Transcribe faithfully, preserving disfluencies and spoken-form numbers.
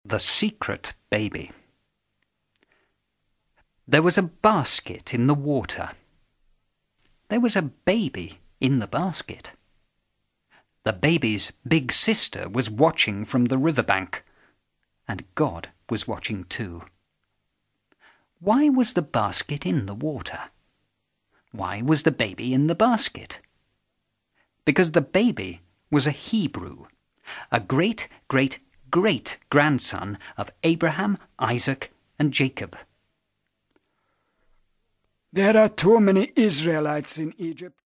The Secret Baby. There was a basket in the water. There was a baby in the basket. The baby's big sister was watching from the riverbank, and God was watching too. Why was the basket in the water? Why was the baby in the basket? Because the baby was a Hebrew, a great, great, great grandson of Abraham, Isaac, and Jacob. There are too many Israelites in Egypt.